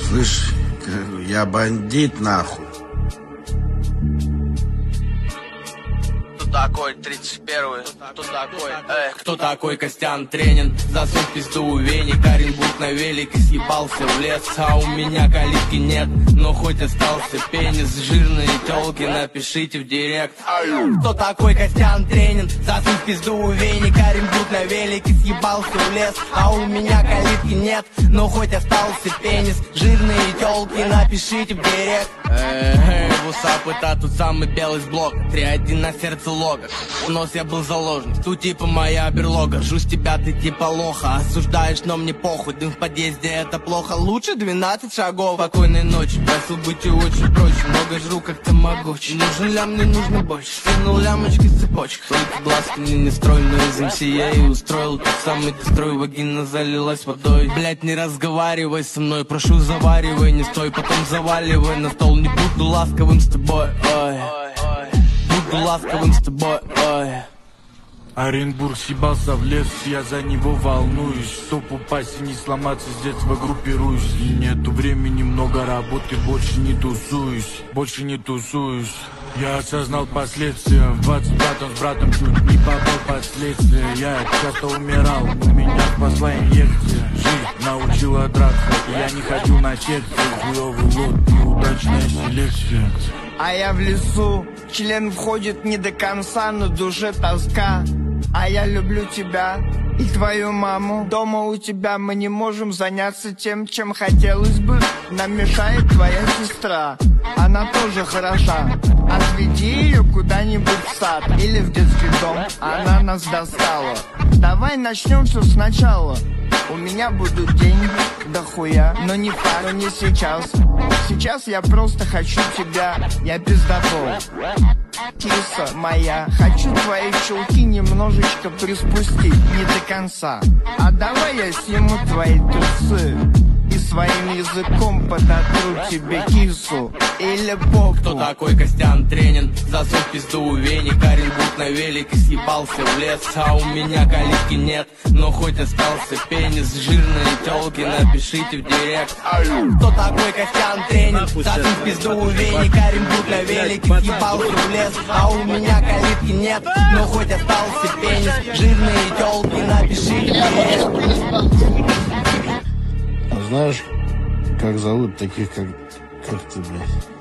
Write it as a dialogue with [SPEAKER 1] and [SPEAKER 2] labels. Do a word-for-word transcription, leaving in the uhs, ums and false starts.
[SPEAKER 1] Слышь, я бандит, нахуй.
[SPEAKER 2] Кто такой тридцать первый? Кто такой? Эй, кто такой Костян Тренин? Засунь пизду у веник, Оренбург на велике съебался в лес. А у меня калитки нет, но хоть остался пенис. Жирные тёлки, напишите в директ. Кто такой Костян Тренин? Засунь пизду у веник, Оренбург на велике съебался в лес. А у меня калитки нет, но хоть остался пенис. Жирные тёлки, напишите в директ. Эй, вусап, это тот самый белый с блока. три один на сердце лога. У нос я был заложник, тут типа моя берлога. Жусь тебя, ты типа лоха. Осуждаешь, но мне похуй. Дым в подъезде, это плохо. Лучше двенадцать шагов. Спокойной ночи, просил быть и очень проще. Много жру, как тамагочи. Нужен лям, мне нужно больше. Скинул лямочки с цепочек. Только глазки мне не строй, но из эм си я и устроил тот самый дестрой. Вагина залилась водой. Блять, не разговаривай со мной, прошу, заваривай. Не стой, потом заваливай на стол. Не буду ласковым с тобой, ой. Буду ласковым с тобой, ой.
[SPEAKER 3] Оренбург съебался в лес, я за него волнуюсь. Чтоб упасть и не сломаться, с детства группируюсь. И нету времени, много работы, больше не тусуюсь. Больше не тусуюсь. Я осознал последствия. В двадцать пятом с братом чуть не попал последствия. Я часто умирал, на меня спасла инъекция. Жизнь научила драться, я не ходил на секции. Хуёвый лот, неудачная селекция.
[SPEAKER 4] А я в лесу, член входит не до конца, на душе тоска. А я люблю тебя и твою маму. Дома у тебя мы не можем заняться тем, чем хотелось бы. Нам мешает твоя сестра, она тоже хороша. Отведи ее куда-нибудь в сад или в детский дом, она нас достала. Давай начнем все сначала. У меня будут деньги, да хуя, но не пара, не сейчас. Сейчас я просто хочу тебя, я пиздобол. Киса моя, хочу твои чулки немножечко приспустить, не до конца. А давай я сниму твои трусы и своим языком подотру тебе кису или попу.
[SPEAKER 2] Кто такой Костян Тренин? Засунь пизду у веник, Оренбург на велике съебался в лес. А у меня калитки нет, но хоть остался пенис. Жирные тёлки, напишите в директ. Кто такой Костян Тренин? Засунь пизду у веник, Оренбург на велике съебался в лес. А у меня калитки нет, но хоть остался пенис. Жирные тёлки, напишите в директ.
[SPEAKER 1] А знаешь, как зовут таких, как, как ты, блядь?